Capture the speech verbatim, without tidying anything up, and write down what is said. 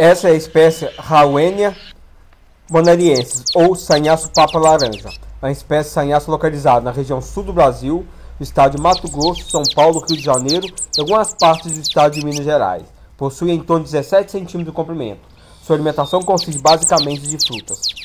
Essa é a espécie Rauwenia bonariensis, ou sanhaço-papa laranja. É uma espécie de sanhaço localizada na região sul do Brasil, no estado de Mato Grosso, São Paulo, Rio de Janeiro e algumas partes do estado de Minas Gerais. Possui em torno de dezessete centímetros de comprimento. Sua alimentação consiste basicamente de frutas.